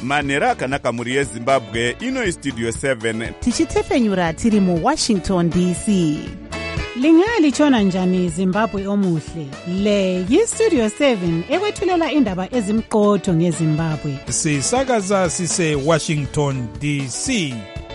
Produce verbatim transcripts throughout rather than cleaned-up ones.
manhero akanaka mhuri yezimbabwe. Ino Studio seven tichitefenyura tiri mu Washington D C. Lingalitshona njani Zimbabwe omuhle? Le yi-Studio seven ekwethulela indaba ezimqotho ngeZimbabwe. Sisakaza sise Washington D C.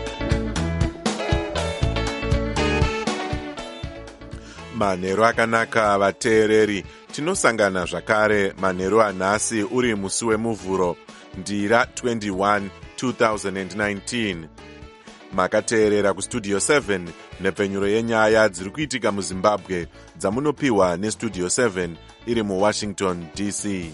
Manhero akanaka vateereri, tinosangana zvakare manhero anhasi uri musi wemuvhuro ndira twenty-one two thousand nineteen. Makateerera kustudio seven nepfenyuro yenyaya dziri kuitika muZimbabwe dzamunopiwa nestudio seven iri muWashington D C.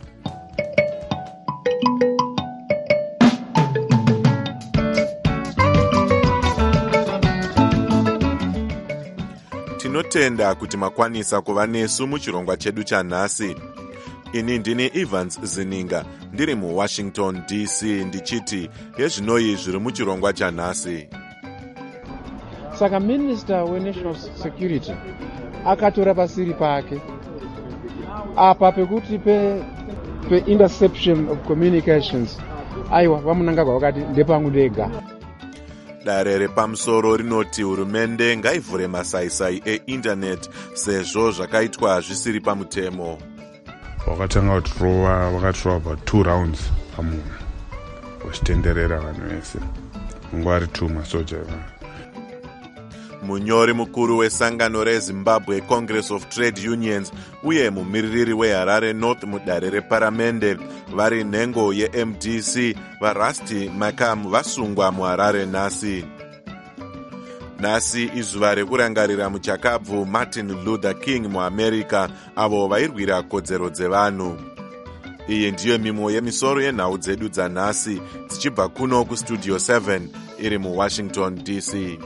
Tinotenda kuti makwanisa kuva nesu muchirongwa chedu chanhasi. Ini ndini Evans Zininga ndiri muWashington D C ndichiti yezvinoi zviri muchirongwa chanhasi. Saka Minister weNational Security akatora pasiri pake apa pekuti pe pe interception of communications aiwa vamunanga kwakati ndepangu ndega. Dare repamusoro rinoti hurumende ngaivhure masaisai einternet sezvo zvakaitwa zvisiri pamutemo. Wakatanga kutrova vakatrova pa two rounds pamunhu wachitenderera vanhu vese mungwari two masoja evanhu. Munyori mukuru wesangano reZimbabwe Congress of Trade Unions uye mumiririri weHarare North mudare reparamende vari nhengo ye-M D C vaRusty Makam vasungwa muHarare nhasi. Nhasi izuva rekurangarira muchakabvu Martin Luther King muAmerica avo vairwira kodzero dzevanhu. Iyi ndiyo mimwe yemisoro yenhau dzedu dzanhasi dzichibva kuno kustudio seven iri muWashington D C.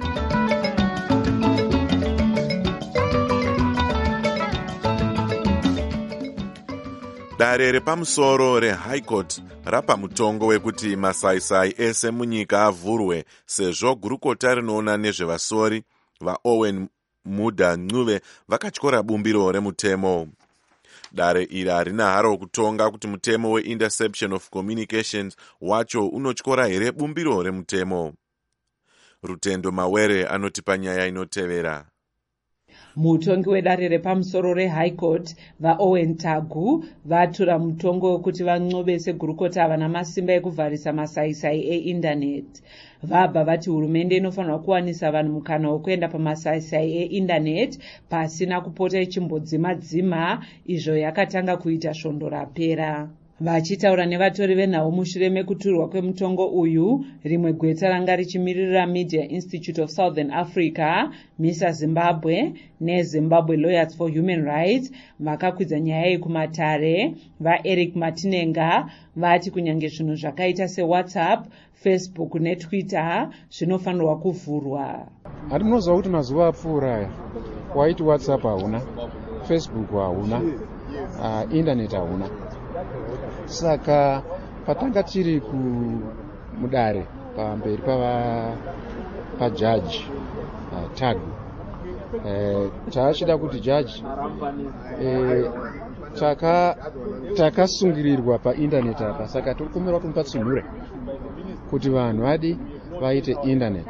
Dare repamusoro reHigh Court rapa mutongo wekuti masaisai ese munyika avhurwe sezvo gurukota rinoona nezvevasori vaOwen Mudha Ncube vakatyora bumbiro remutemo. Dare iri harina haro kutonga kuti mutemo we-interception of communications wacho unotyora here bumbiro remutemo. Rutendo Mawere anoti panyaya inotevera. Mutongi wedare repamusoro reHigh Court vaOwen Tagu vatura mutongo wekuti vancobese gurukota vana masimba ekuvharisa masaisai einternet. Vabva vati hurumende inofanirwa kuwanisa vanhu mukana wekuenda pamasaisai einternet pasina kupota ichimbodzima-dzima izvo yakatanga kuita svondo rapera. Vachitaura nevatori venhau mushure mekuturwa kwemutongo uyu, rimwe gweta ranga richimiririra Media Institute of Southern Africa, MISA Zimbabwe neZimbabwe Lawyers for Human Rights vakakwidza nyaya iyi kumatare. VaEric Matinenga vati kunyange zvinhu zvakaita seWhatsApp, Facebook neTwitter zvinofanirwa kuvhurwa. Hati munoziva kuti mazuva apfuura aya waiti WhatsApp hauna, Facebook hauna, uh, internet hauna. Saka patanga tiri kumudare pamberi pava pajaji uh, Tagu eh, taachida kuti jaji eh, taka takasungirirwa painternet apa, saka tiri kumirwa kuti mupatsunhure kuti vanhu vadi vaite internet.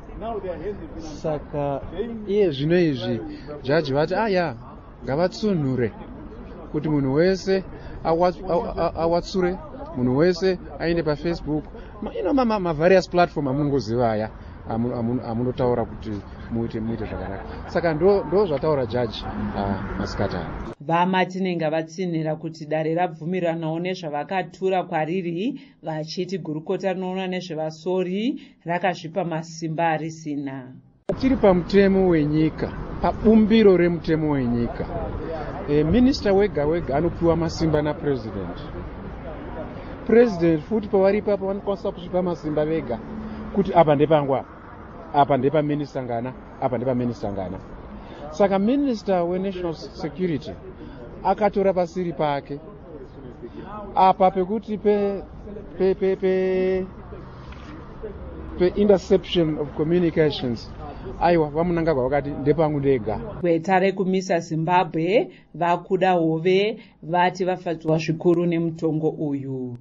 Saka iye zvino izvi jaji vati aya ngavatsunhure kuti munhu wese awatsure, munhu wese aende paFacebook, ino ma, ma various platform amungoziva aya amunotaura kuti muite muite zvakanaka. Saka ndo ndo zvataura jaji uh, masikata. VaMatinenga vatsinhira kuti dare rabvumiranawo nezvavakatura kwariri, vachiti gurukota rinoona nezvevasori rakazvipa masimba arisina. Tiri pamutemo wenyika, pabumbiro remutemo wenyika. E, minister wega wega anopiwa masimba napresident. President futi pavari ipapo vanokwanisa kuzvipa masimba vega kuti apa ndepangu apa, apa ndepa minister ngana, apa ndepa minister ngana. Saka Minister weNational Security akatora pasiri pake apa pekuti pe pe pe pe, pe interception of communications aiwa vamunanga kwakati ndepangu ndega. Gweta rekumisa Zimbabwe vakuda hove vati vafadzwa zvikuru nemutongo uyu.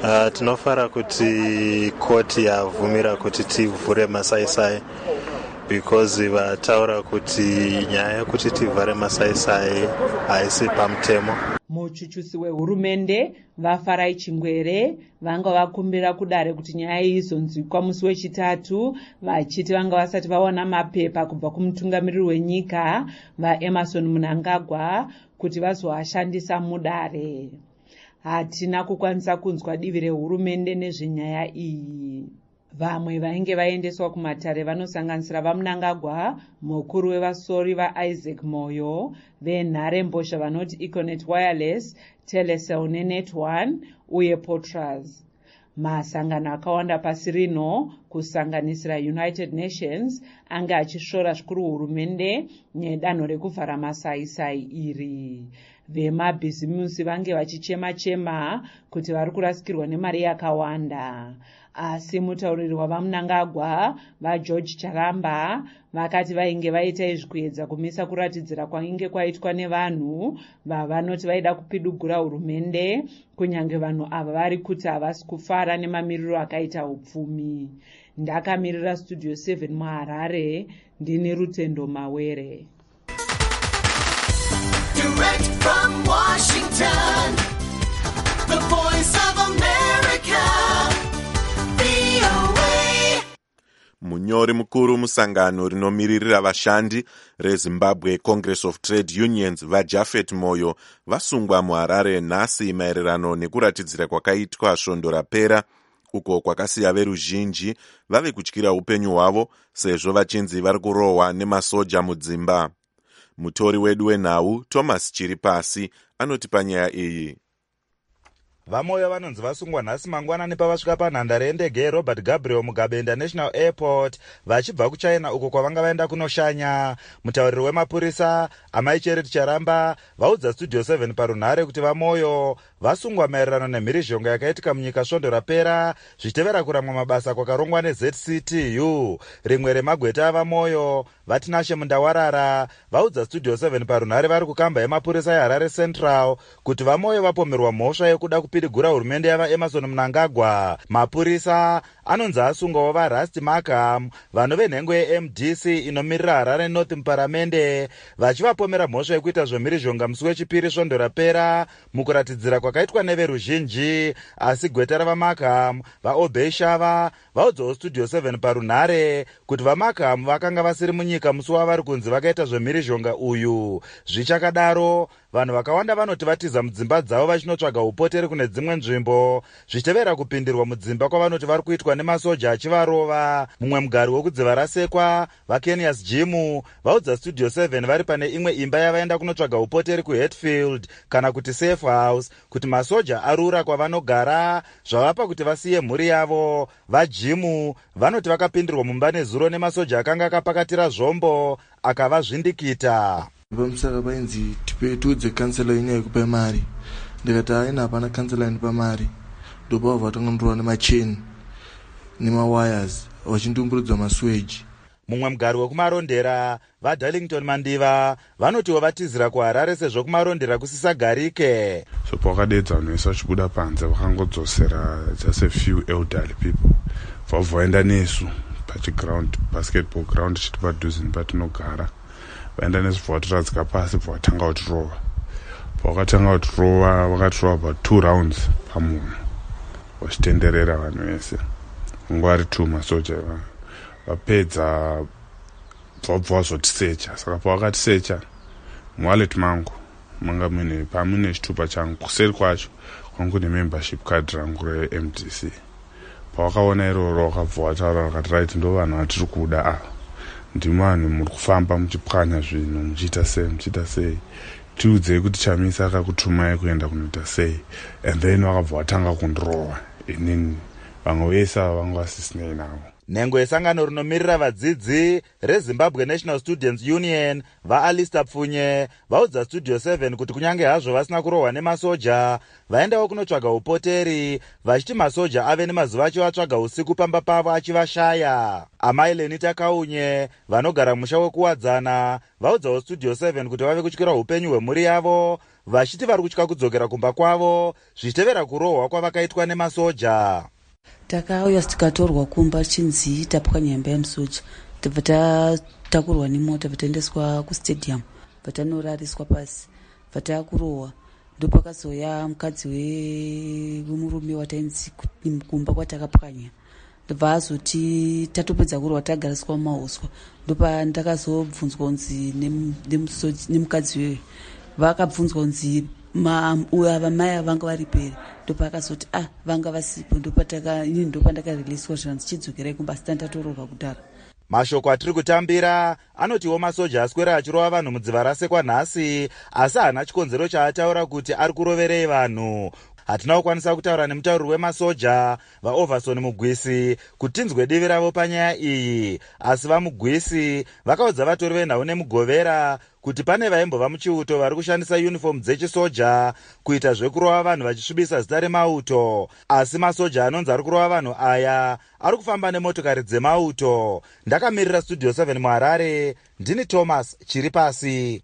Uh, tinofara kuti koti yavhumira kuti tivhure masaisai because vataura kuti nyaya yekuti tivhare masaisai haisi pamutemo. Muchuchusi wehurumende vafarai Chingwere vanga vakumbira kudare kuti nyaya iyi izonzwikwa musi wechitatu vachiti vanga vasati vawana mapepa kubva kumutungamiriri wenyika vaEmmerson Mnangagwa kuti vazoashandisa mudare. Hatina kukwanisa kunzwa divi rehurumende nezvenyaya iyi. Vamwe vainge vaendeswa kumatare vanosanganisira vaMnangagwa, mukuru wevasori vaIsaac Moyo, venhare mbozha vanoti Econet Wireless, Telecel neNet one uye Potras. Masangano akawanda pasi rino kusanganisira United Nations anga achishora zvikuru hurumende nedanho rekuvhara masaisai iri. Vemabhizimusi vange vachichema-chema kuti vari kurasikirwa nemari yakawanda. Asi mutauriri wavaMnangagwa vaGeorge Charamba vakati vainge vaita izvi kuedza kumisa kuratidzira kwainge kwaitwa nevanhu vavanoti vaida kupidugura hurumende, kunyange vanhu ava vari kuti havasi kufara nemamiriro akaita upfumi. Ndakamirira Studio seven muHarare, ndini Rutendo Mawere. Direct from Washington, the voice of America, V O A. Munyori mukuru musangano rinomiririra vashandi reZimbabwe Congress of Trade Unions vaJafet Moyo vasungwa muHarare nhasi maererano nekuratidzira kwakaitwa svondo rapera uko kwakasiya veruzhinji vave kutyira upenyu hwavo sezvo vachinzi vari kurohwa nemasoja mudzimba. Mutori wedu wenhau Thomas Chiripasi anotipa nyaya iyi. Vamoyo vanonzi vasungwa nhasi mangwanani pavasvika panhandare yendege yeRobert Gabriel Mugabe International Airport vachibva kuChina uko kwavanga vaenda kunoshanya. Mutauriri wemapurisa Amai Chereti Charamba vaudza Studio seven parunhare kuti Vamoyo vasungwa maererano nemhirizhonga yakaitika munyika svondo rapera zvichitevera kuramwa mabasa kwakarongwa neZ C T U. Rimwe remagweta aVamoyo Vatinashe Mundawarara vaudza Studio seven parunhare vari kukamba yemapurisa yeHarare Central kuti Vamoyo vapomerwa mhosva yekuda kupidigura hurumende yavaEmmerson Mnangagwa. Mapurisa anonzi asungwawo vaRusty Markham vanove nhengo yeM D C inomirira Harare North muparamende vachivapomera mhosva yekuita zvemhirizhonga musi wechipiri svondo rapera mukuratidzira kwakaitwa neveruzhinji. Asi gweta ravaMarkham vaObey Shava vaudzawo Studio seven parunhare kuti vaMarkham vakanga vasiri munyika musi wavari kunzi vakaita zvemhirizhonga uyu. Zvichakadaro vanhu vakawanda vanoti vatiza mudzimba dzavo vachinotsvaga upoteri kune dzimwe nzvimbo zvichitevera kupindirwa mudzimba kwavanoti vari kuitwa nemasoja achivarova. Mumwe mugari wokudziva rasekwa vaKenias Jimu vaudza Studio seven vari pane imwe imba yavaenda kunotsvaga upoteri kuHatfield kana kuti Safe House kuti masoja arura kwavanogara zvavapa kuti vasiye mhuri yavo. VaJimu vanoti vakapindirwa mumba nezuro nemasoja akanga akapakatira zvombo akavazvindikita. Vamusaka vainzi tiudze kansela inyaya yekupa mari. Ndikati haina hapana kansela inipa mari. Ndobva vatongondorwa nemacheni nemawires vachindumburudzwa masweji. Mumwe mugari wekumarondera vaDarlington Mandiva vanotiwo vatizira kuHarare sezvo kumarondera kusisagarike. So pakadedza vanhu vese vachibuda panze vakangodzosera just a few elderly people vabvaenda nesu pachiground basketball ground chiti padhuze nepatinogara vaenda nesu bvatiradzika pasi bvatanga kutirova. Pakatanga kutirova vakatirova about two rounds pamunhu vachitenderera vanhu vese nguva ri two masoja ivavo vapedza bvabva vazotisecha. Saka pavakatisecha muwallet mangu manga mune pamune chitupa changu kuseri kwacho kwangu ne membership card rangu reM D C. Pavakaona iroro vakabva vataura vakati right ndo vanhu vatiri kuda ava ndimi vanhu muri kufamba muchipwanya zvinhu muchiita sei muchiita sei tiudzei kuti chamisa akakutumai kuenda kunoita sei. And then vakabva vatanga kundirova inini vamwe vese ava vanga vasisinei navo. Nhengo yesangano rinomirira vadzidzi reZimbabwe National Students Union vaAlistair Pfunye vaudza Studio seven kuti kunyange hazvo vasina kurohwa nemasoja vaendawo kunotsvaga upoteri vachiti masoja ave nemazuva achivatsvaga usiku pamba pavo achivashaya. Amai Lenita Kaunye vanogara musha wekuwadzana vaudzawo Studio seven kuti vave kutyira upenyu hwemhuri yavo vachiti vari kutya kudzokera kumba kwavo zvichitevera kurohwa kwavakaitwa nemasoja. Takauya tikatorwa kumba chinzi tapwa nyamba yemusoja tabva tatakurwa nemota vataendeswa kustadium vatanorariswa pasi vatakurohwa ndopakazoya mukadzi wemurume watainzi kumba kwatakapwanya ndobva azoti tatopedza kurohwa tagariswa mumauswa ndopa ndakazobvunzwa kunzi nemukadzi wewe vakabvunzwa kunzi ava mai vanga varipere ndopa akazoti ah vanga vasipo ndopataka ini ndopandakariliswa zvanzi chidzokerai kumba asi tandatorohwa kudhara. Mashoko atiri kutambira anotiwo masoja aswera achirova vanhu mudziva rasekwa nhasi asi hana chikonzero chaataura kuti ari kuroverei vanhu. Hatina kukwanisa kutaura nemutauriri wemasoja vaOverson Mugwisi kuti tinzwe divi ravo panyaya iyi, asi vaMugwisi vakaudza vatori venhau nemugovera kuti pane vaimbova muchiuto vari kushandisa uniform dzechisoja kuita zvekurova vanhu vachisvibisa zita remauto, asi masoja anonzi ari kurova vanhu aya ari kufamba nemotokari dzemauto. Ndakamirira Studio seven muHarare, ndini Thomas Chiripasi.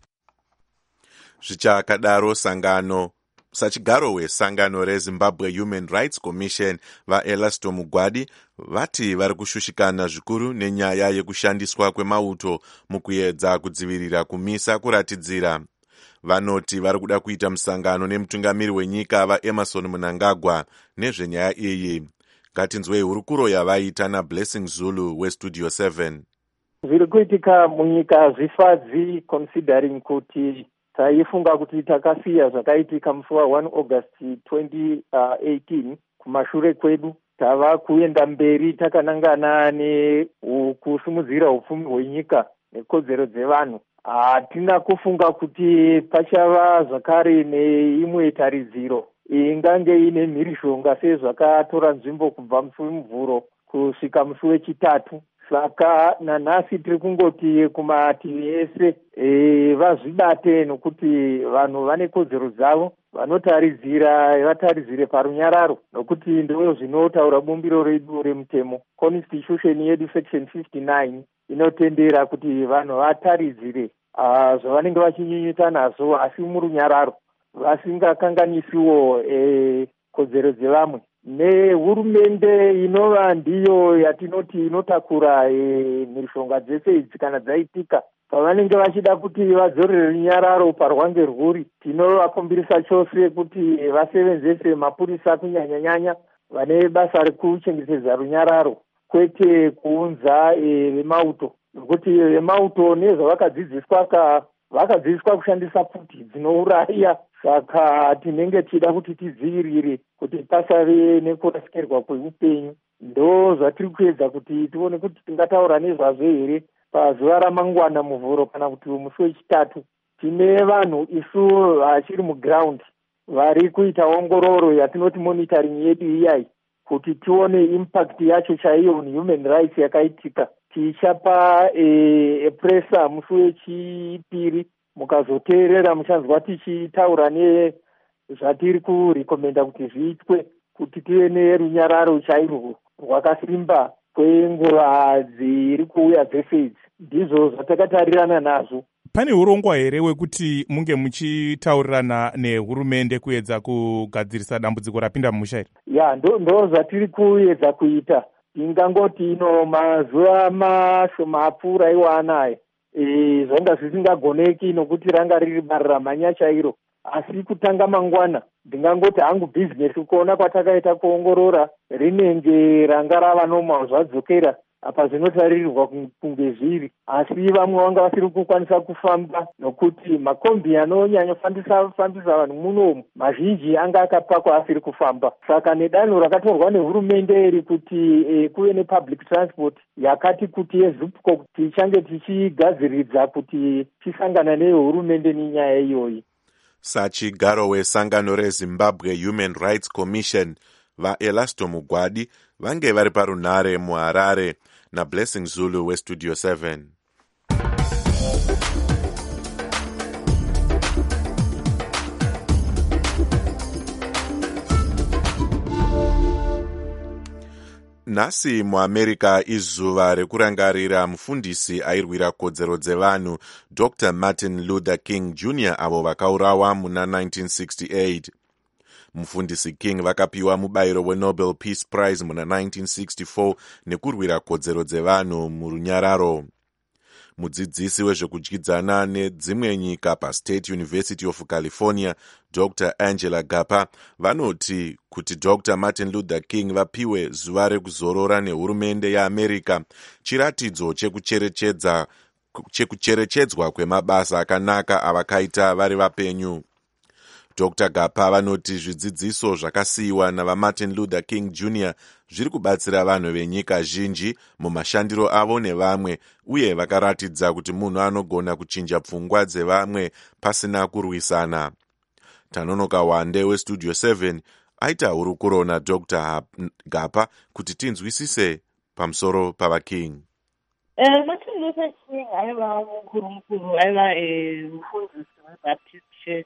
Zvichakadaro sangano sachigaro wesangano reZimbabwe Human Rights Commission vaElasto Mugwadi vati vari kushushikana zvikuru nenyaya yekushandiswa kwemauto mukuedza kudzivirira kumisa kuratidzira. Vanoti vari kuda kuita musangano nemutungamiri wenyika vaEmerson Mnangagwa nezvenyaya iyi. Ngatinzwei hurukuro yavaita naBlessing Zulu weStudio seven. Zviri kuitika munyika zvifadzi considering kuti taifunga kuti takasiya zvakaitika musi wa1 August twenty eighteen kumashure kwedu tava kuenda mberi takanangana nekusimudzira upfumi hwenyika nekodzero dzevanhu. Hatina kufunga kuti pachava zvakare neimwe taridziro ingange ine mhirishonga sezvakatora nzvimbo kubva musi wemuvhuro kusvika musi wechitatu. Saka nanhasi tiri kungoti kumativi ese e, vazvibate nokuti vanhu vane kodzero dzavo vanotaridzira vataridzire parunyararo nokuti ndo zvinotaura bumbiro redu remutemo. Constitution yedu section fifty-nine inotendera kuti vanhu vataridzire zvavanenge vachinyunyuta nazvo asi murunyararo vasingakanganisiwo e, kodzero dzevamwe. Nehurumende inova ndiyo yatinoti inotakura mhirishonga dzese idzi kana dzaitika pavanenge vachida kuti vadzorere runyararo parwange rwuri, tinovakumbirisa chose kuti vasevenzese mapurisa kunyanya-nyanya vane basa rekuchengetedza runyararo kwete kuunza vemauto, nokuti vemauto nezvavakadzidziswa ka vakadzidziswa kushandisa pfuti dzinouraya. Saka tinenge tida kuti tidzivirire kuti pasave nekurasikirwa kweupenyu. Ndo zvatiri kuedza kuti tione kuti tingataura nezvazvo here pazuva ramangwana muvhuro kana kuti musi wechitatu. Tine vanhu isu vachiri muground vari kuita ongororo yatinoti monitoring yedu iyai kuti tione impact yacho chaiyo on human rights yakaitika. Tichapa e, presa musi wechipiri mukazoteerera muchanzwa tichitaura nezvatiri kurekomenda kuti zviitwe kuti tive nerunyararo chairwo rwakasimba kwenguva dziri kuuya dzefedzi. Ndizvo zvatakatarirana nazvo. Pane urongwa here wekuti munge muchitaurirana nehurumende kuedza kugadzirisa dambudziko rapinda mumusha here? Ya, ndo, ndo zvatiri kuedza kuita. Ingangoti ino mazuva mashoma apfuura iwanaya E, zvanga zvisingagoneki nokuti ranga riri bararamhanya chairo, asi kutanga mangwana ndingangoti hangu bhizinesi kuona kwatakaita kuongorora rinenge ranga rava noma zvadzokera apa zvinotaririrwa kunge zviri, asi vamwe vanga vasiri kukwanisa kufamba nokuti makombi anonyanya fambisa fambisa vanhu munomu mazhinji anga akapakwa asiri kufamba. Saka nedanho rakatorwa nehurumende iri kuti e, kuve nepublic transport yakati kuti yezupco kuti tichange tichigadziridza kuti tisangana nehurumende nenyaya iyoyi. Sachigaro wesangano reZimbabwe Human Rights Commission vaElasto Mugwadi vange vari parunhare muHarare. nablessing Zulu westudio seven. Nhasi muAmerica izuva rekurangarira mufundisi airwira kodzero dzevanhu Doctor Martin Luther King Junior avo vakaurawa muna nineteen sixty-eight. Mufundisi King vakapiwa mubayiro weNobel Peace Prize muna nineteen sixty-four nekurwira kodzero dzevanhu murunyararo. Mudzidzisi wezvekudyidzana nedzimwe nyika paState University of California, Doctor Angela Gapa, vanoti kuti Doctor Martin Luther King vapiwe zuva rekuzorora nehurumende yeAmerica chiratidzo chekucherechedza chekucherechedzwa kwemabasa akanaka avakaita vari vapenyu. Doctor Gapa vanoti zvidzidziso zvakasiyiwa navaMartin Luther King Junior zviri kubatsira vanhu venyika zhinji mumashandiro avo nevamwe, uye vakaratidza kuti munhu anogona kuchinja pfungwa dzevamwe pasina kurwisana. Tanonoka Wande westudio seven aita hurukuro naDoctor Gapa kuti tinzwisise pamusoro pavaKing. Uh, Martin Luther King aiva mukuru mukuru, aiva mufundisi weBaptist Church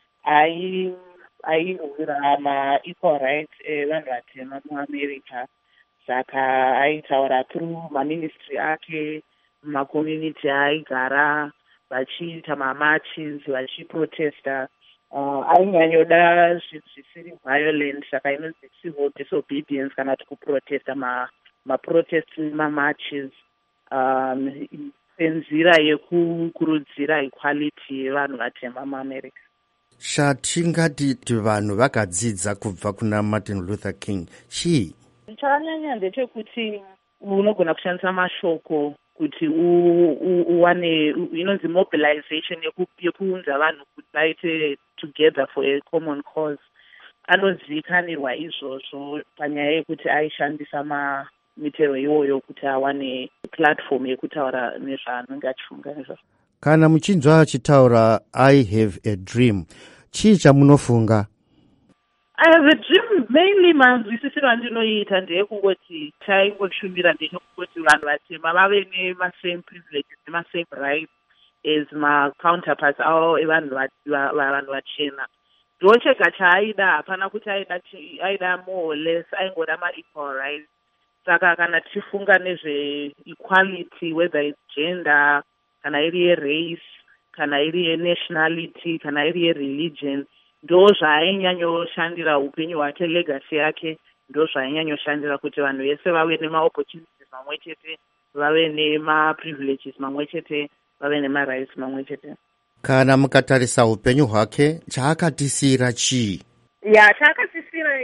airwira ma-equal rights evanhu vatema muAmerica. Saka aitaura through maministry ake mumakommunity aigara, vachiita mamarches, vachiprotesta. Uh, ainyanyoda zvisiri violent, saka inonzi civil disobedience kana kuti kuprotesta maprotest nemamarches um, senzira yekukurudzira equality yevanhu vatema muAmerica. Shatingati vanhu vakadzidza kubva kuna Martin Luther King chii? Chakanyanya ndechekuti unogona kushandisa mashoko kuti uwane inonzi mobilization yekuunza vanhu kuti vaite together for a common cause. Anozivikanirwa izvozvo panyaya yekuti aishandisa mitero iyoyo kuti awane platform yekutaura nezvaanenge achifunga nezvazvo. Kana muchinzwa achitaura I have a dream, chii chamunofunga? I have a dream mainly manzwisisiro andinoita ndeyekungoti taingoshumira ndechekungoti vanhu vatema vave nemasame privileges nemasame rights as ma-counterparts avo evanhu vanhu vachena. Ndo chega chaaida, hapana kuti aida more or less, aingoda ma-equal rights. Saka kana tichifunga nezve-equality, whether it's gender, kana iri ye-race, kana iri ye-nationality, kana iri ye-religion, ndo zvainyanyoshandira upenyu hwake, legacy yake, ndo zvainyanyoshandira kuti vanhu vese vave nema-opportunities mamwe chete, vave nema-privileges mamwe chete, vave nema-rights mamwe chete. Kana mukatarisa upenyu hwake, chaakatisira chii? Ya, chaakatisira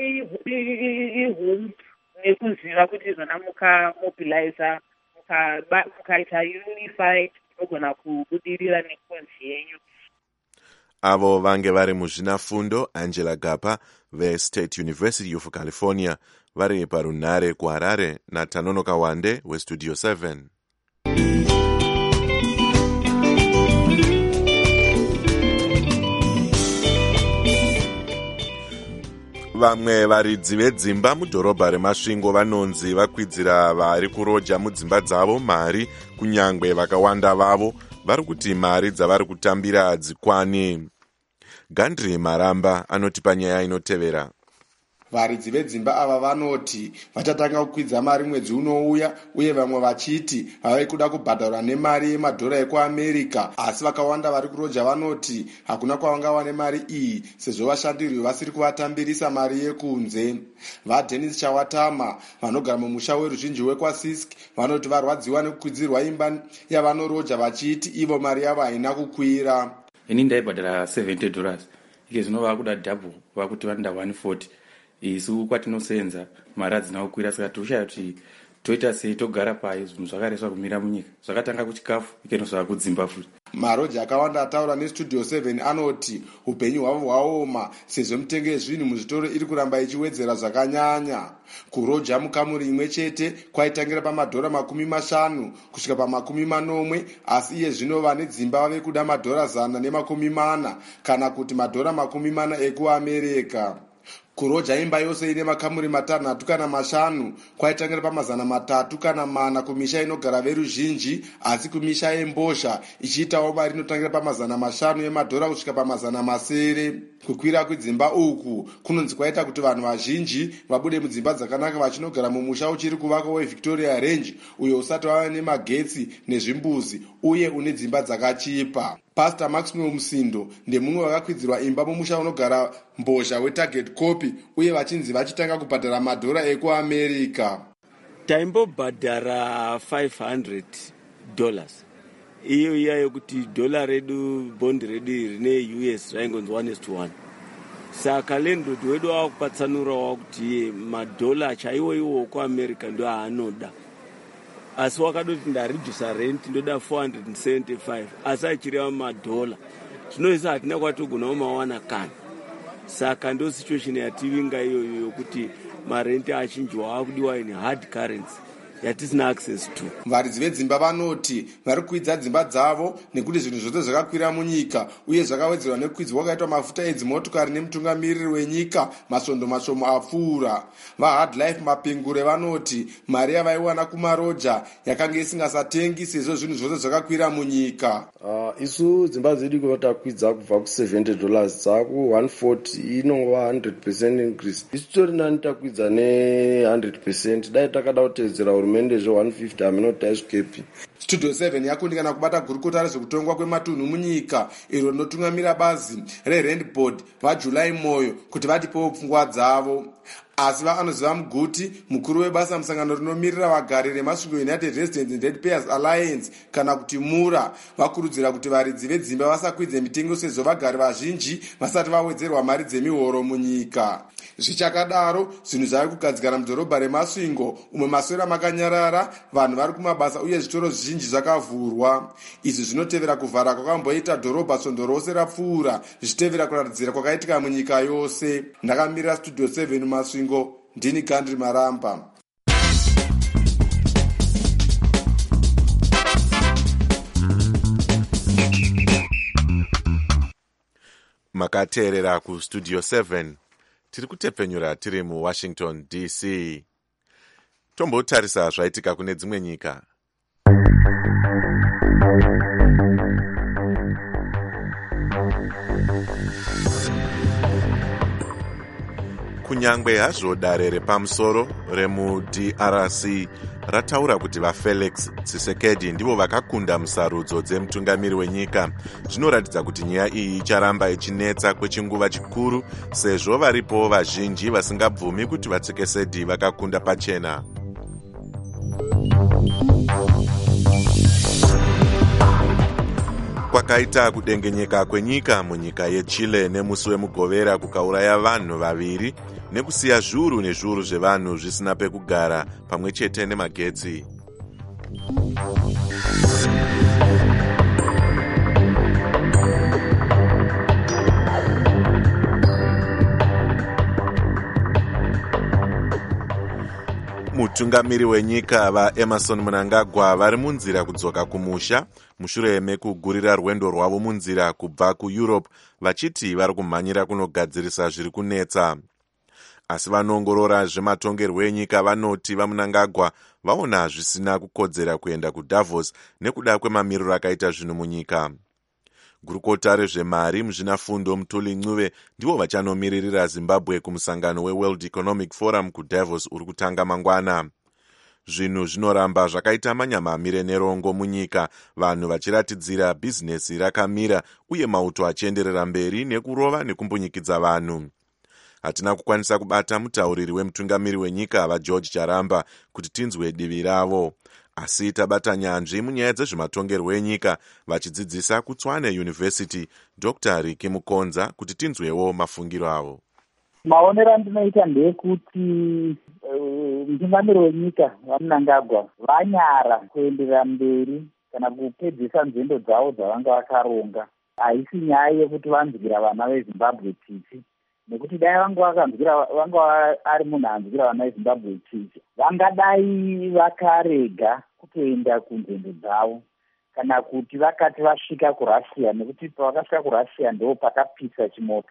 ihump nekuziva kuti zvona mukamobiliza, mukaita unified, ogona kubudirira nekonzi yenyu. Avo vange vari muzvinafundo Angela Gapa veState University of California vari parunhare kuHarare naTanonoka Wande westudio seven. Vamwe varidzi vedzimba mudhorobha reMasvingo vanonzi vakwidzira vari kuroja mudzimba dzavo mari, kunyangwe vakawanda vavo vari kuti mari dzavari kutambira hadzikwani. Gandri Maramba anoti panyaya inotevera. Varidzi vedzimba ava vanoti vachatanga kukwidza mari mwedzi unouya, uye vamwe vachiti vave kuda kubhadharwa nemari yemadhora ekuAmerica, asi vakawanda vari kuroja vanoti hakuna kwavangawane mari iyi sezvo vashandiri vasiri kuvatambirisa mari yekunze. VaDennis Chawatama vanogara mumusha weruzhinji wekwasisk vanoti varwadziwa nekukwidzirwa imba yavanoroja vachiti ivo mari yavo haina kukwira. Ini ndaibhadhara seventy dollars, ike zvino vakuda double, vakuti vanoda one forty. Isu kwatinosenza mari hadzina kukwira, saka toshaya kuti toita sei, togara pai zvinhu zvakareswa kumira munyika, zvakatanga kuchikafu ikeno zvava kudzimba futi. Maroja akawanda ataura nestudio seven anoti upenyu hwavo hwaoma sezvo mitengo yezvinhu muzvitoro iri kuramba ichiwedzera zvakanyanya. Kuroja mukamuri imwe chete kwaitangira pamadhora makumi mashanu kusvika pamakumi manomwe, asi iye zvino vane dzimba vave kuda madhora zana nemakumi mana kana kuti madhora makumi mana ekuAmerica. kuroja imba yose ine makamuri matanhatu kana mashanu kwaitangira pamazana matatu kana mana kumisha inogara veruzhinji, asi kumisha yembozha ichiitawo mari inotangira pamazana mashanu emadhora kusvika pamazana masere. Kukwira kwedzimba uku kunonzi kwaita kuti vanhu vazhinji vabude mudzimba dzakanaka vachinogara mumusha uchiri kuvakwa weVictoria Range uyo usati wava nemagetsi nezvimbuzi uye une dzimba dzakachipa. Pastor Maxwell Musindo ndemumwe wakakwidzirwa imba mumusha unogara mbozha weTarget Copy uye vachinzi vachitanga kubhadhara madhora ekuAmerica. Taimbobhadhara five hundred dollars. Iyo iya yokuti dola redu bond redu rine U S raingonzi one is to one. Saka landlord wedu wakupatsanura wakuti madola chaiwo iwo kuAmerica ndo aanoda. Asi wakadoti ndaredusa rent ndoda four hundred seventy-five asi achireva madola. Zvinoisa hatina kwatogona mawana kana. Saka ndo situation yativinga iyoyo yokuti marenti achinji waakudiwa in hard currency yatisina access to. Varidzi vedzimba vanoti vari kukwidza dzimba dzavo nekuti zvinhu zvose zvakakwira munyika uye zvakawedzerwa nekukwidzwa kwakaitwa mafuta edzimotokari nemutungamiriri wenyika masvondo mashomo apfuura. VaHard Life Mapingure vanoti mari yavaiwana kumaroja yakanga isingasatengi sezvo zvinhu zvose zvakakwira munyika. Uh, isu dzimba dzedu kwatakwidza kubva ku seventy dollars dzaku one forty inongova one hundred percent increase. Isu tori nani takwidza ne one hundred percent dai takada kutedzera hurumende zve one fifty aminoti taisvikepi. Studio seven yakundikana kubata gurukota rezvekutongwa kwematunhu munyika iro rinotungamira bazi reRand Board vaJulai Moyo kuti vatipewo pfungwa dzavo. Asi vaanoziva Muguti, mukuru webasa musangano rinomirira vagari remasvingo United Residents and Ratepayers Alliance kana kuti MURA vakurudzira kuti varidzi vedzimba vasakwidze mitengo sezvo vagari vazhinji vasati vawedzerwa mari dzemihoro munyika. Zvichakadaro, zvinhu zvave kugadzikana mudhorobha remasvingo umwe maswera makanyarara, vanhu vari kumabasa uye zvitoro zvizhinji zvakavhurwa. Izvi zvinotevera kuvhara kwakamboita dhorobha svondo rose rapfuura, zvichitevera kuratidzira kwakaitika munyika yose. Ndakamirira Studio seven Masvingo, ndini Gandri Maramba. Makateerera ku Studio seven. Tiri kutepfenyura tiri muWashington D C. Tombotarisa zvaitika kune dzimwe nyika. Kunyangwe hazvo dare repamusoro remuD R C rataura kuti vaFelix Tshisekedi ndivo vakakunda musarudzo dzemutungamiri wenyika, zvinoratidza kuti nyaya iyi icharamba ichinetsa kwechinguva chikuru sezvo varipo vazhinji vasingabvumi kuti vaTshisekedi vakakunda pachena. Kwakaita kudengenyeka kwenyika munyika yeChile nemusi wemugovera kukauraya vanhu vaviri nekusiya zviuru nezviuru zvevanhu zvisina pekugara pamwe chete nemagetsi. Mutungamiri wenyika vaEmerson Mnangagwa vari munzira kudzoka kumusha mushure mekugurira rwendo rwavo munzira kubva kuEurope vachiti vari kumhanyira kunogadzirisa zviri kunetsa. Asi vanongorora zvematongerwo enyika vanoti vaMnangagwa vaona zvisina kukodzera kuenda kuDavos nekuda kwemamiriro akaita zvinhu munyika. Gurukota rezvemari muzvinafundo Mutuli Ncube ndivo vachanomiririra Zimbabwe kumusangano weWorld Economic Forum kuDavos uri kutanga mangwana. Zvinhu zvinoramba zvakaita manyamamire nerongo munyika, vanhu vachiratidzira bhizinesi rakamira uye mauto achienderera mberi nekurova nekumbonyikidza vanhu. Hatina kukwanisa kubata mutauriri wemutungamiri wenyika vaGeorge Charamba kuti tinzwe divi ravo. Asi tabata nyanzvi munyaya dzezvematongerwo enyika vachidzidzisa kuTswane University Doctor Riki Mukonza kuti tinzwewo mafungiro avo. Maonero andinoita ndeyekuti mutungamiri wenyika vaMnangagwa vanyara kuenderera mberi kana kupedzisa nzendo dzavo dzavanga vakaronga. Haisi nyaya yekuti vanzwira vana veZimbabwe tsitsi, nekuti dai vanga vakanzwira vanga ari munhu anzwira vana veZimbabwe tsitsi vangadai vakarega kutoenda kunzendo dzavo, kana kuti vakati vasvika kuRussia, nekuti pavakasvika kuRussia ndo pakapisa chimoto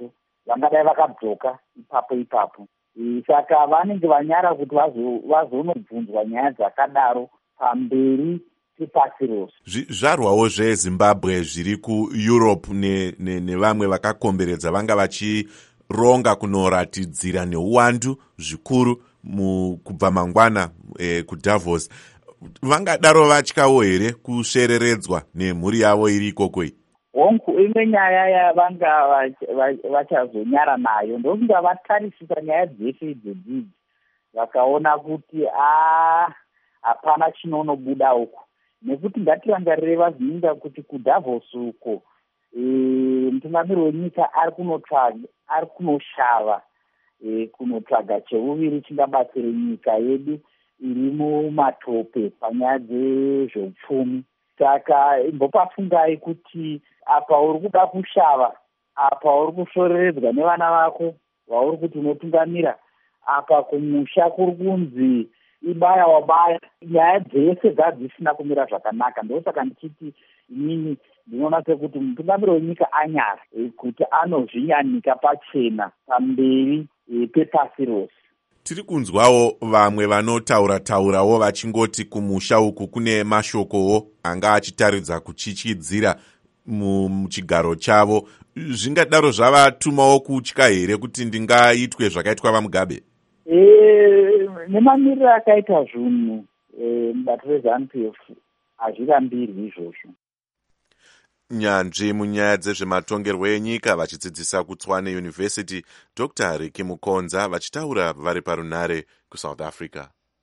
vangadai vakadzoka ipapo ipapo. E, saka vanenge vanyara kuti vazonobvunzwa nyaya dzakadaro pamberi pepasi rose. Zvizvarwawo zvezimbabwe zviri kueurope nevamwe ne, ne vakakomberedza vanga vachironga kunoratidzira neuwandu zvikuru kubva mangwana eh, kudavos. Vangadaro vatyawo here kushereredzwa nemhuri yavo iri ikokoi? Hongu imwe nyaya yavanga vachazonyara nayo ndokunga vatarisisa nyaya dzese idzodzi vakaona kuti a hapana chinonobuda uko, nekuti ngatirangarire vazininga kuti kudavos uko e, mutungamiri wenyika ari kunotsvaga ari kunoshava e, kunotsvaga cheuviri chingabatsire nyika yedu iri mumatope panyaya dzezveupfumi. Saka imbopafungai kuti apa uri kuda kushava, apa uri kushoreredzwa nevana vako vauri kuti unotungamira, apa kumusha kuri kunzi ibaya wabaya, nyaya dzese dzadzisina kumira zvakanaka. Ndosaka ndichiti inini ndinoona sekuti mutungamiri wenyika anyara e, kuti anozvinyanika pachena pamberi e, pepasi rose. Tiri kunzwawo vamwe vanotaura-taurawo vachingoti kumusha uku kune mashokowo anga achitaridza kuchichidzira muchigaro chavo. Zvingadaro zvavatumawo kutya here kuti ndingaitwe zvakaitwa vaMugabe? E, nemamiriro akaita zvinhu e, mubato weZANU P F hazvirambirwi izvozvo. Nyanzvi munyaya dzezvematongerwo enyika vachidzidzisa kuTswane University, Doctor Ricky Mukonza vachitaura vari parunare kuSouth Africa.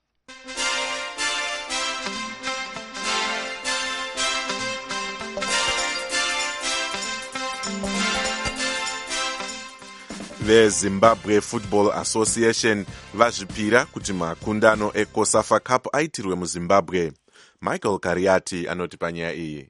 VeZimbabwe Football Association vazvipira kuti makundano eCOSAFA Cup aitirwe muZimbabwe. Michael Kariati anoti panyaya iyi.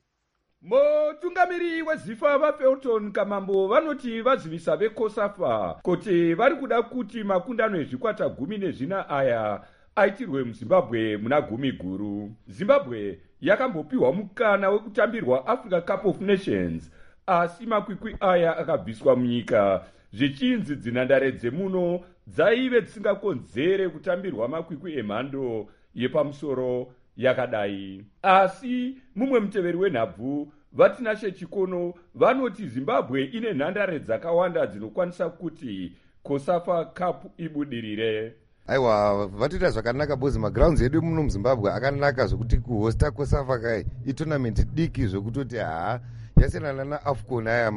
Mutungamiri weZIFA vaFelton Kamambo vanoti vazivisa veCOSAFA kuti vari kuda kuti makundano ezvikwata gumi nezvina aya aitirwe muZimbabwe muna gumi guru. Zimbabwe yakambopiwa mukana wekutambirwa Africa Cup of Nations, asi makwikwi aya akabviswa munyika zvichinzi dzinhandare dzemuno dzaive dzisingakonzere kutambirwa makwikwi emhando yepamusoro yakadai. Asi mumwe muteveri wenhabvu vatinashe chikono vanoti Zimbabwe ine nhandare dzakawanda dzinokwanisa kuti COSAFA Cup ibudirire. Aiwa, vatoita zvakanaka bozi, magrounds edu muno muZimbabwe akanaka zvokuti kuhosta COSAFA kai itournament diki zvokutoti haa yasiyana naAFCON aya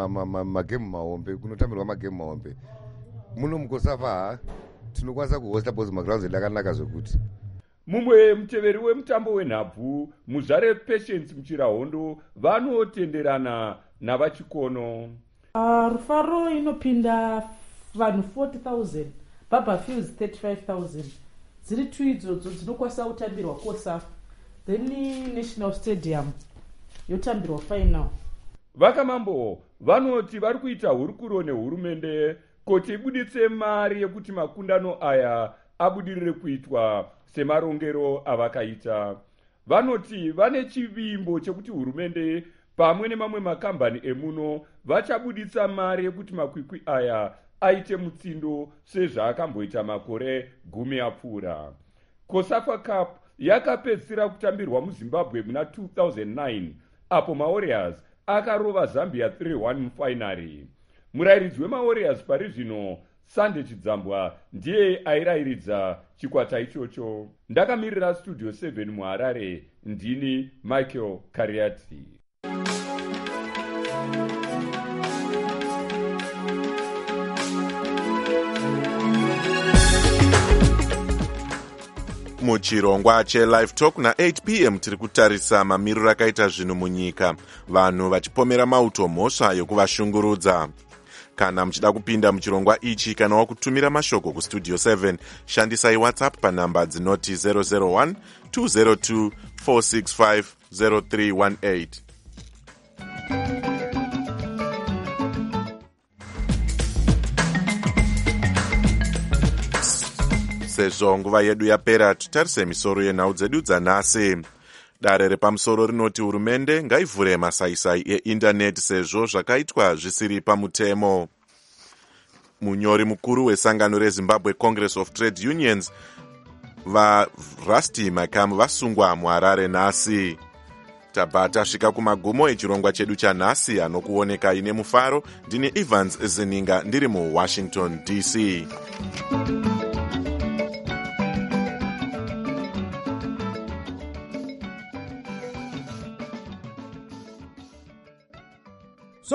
magemu mahombe kunotambirwa magemu mahombe. Muno muCOSAFA haa tinokwanisa kuhosta bozi, magrounds edu akanaka zvokuti. Mumwe muteveri wemutambo wenhabvu muzvare Patience Muchirahondo vanotenderana navachikono. Uh, Rufaro inopinda vanhu forty thousand, Baba Fields thirty-five thousand. Dziri tu idzodzo dzinokwanisa kutambirwa COSAFA. Then National Stadium yotambirwa final. Vakamambo vanoti vari kuita hurukuro nehurumende kuti ibuditse mari yekuti makundano aya abudirire kuitwa semarongero avakaita. Vanoti vane chivimbo chekuti hurumende pamwe nemamwe makambani emuno vachabuditsa mari yekuti makwikwi aya aite mutsindo sezvaakamboita makore gumi apfuura. COSAFA Cup yakapedzisira kutambirwa muZimbabwe muna two thousand nine apo maWarriors akarova Zambia three one mufainari. Murayiridzi wemaWarriors pari zvino Sande Chidzambwa ndiye airayiridza chikwata ichocho. Ndakamirira Studio seven muHarare, ndini Michael Kariati. Muchirongwa cheLive Talk na eight p m tiri kutarisa mamiriro akaita zvinhu munyika, vanhu vachipomera mauto mhosva yokuvashungurudza. Kana muchida kupinda muchirongwa ichi kana wakutumira mashoko kuStudio seven, shandisai WhatsApp panhamba dzinoti zero zero one two zero two four six five zero three one eight. Sezvo nguva yedu yapera, tutarise misoro yenhau dzedu dzanhasi. Dare repamusoro rinoti hurumende ngaivhure masaisai eindaneti sezvo zvakaitwa zvisiri pamutemo. munyori mukuru wesangano rezimbabwe congress of trade unions varusty makam vasungwa muharare nhasi. tabva tasvika kumagumo echirongwa chedu chanhasi anokuoneka ine mufaro. ndini Evans Zininga ndiri muwashington D C.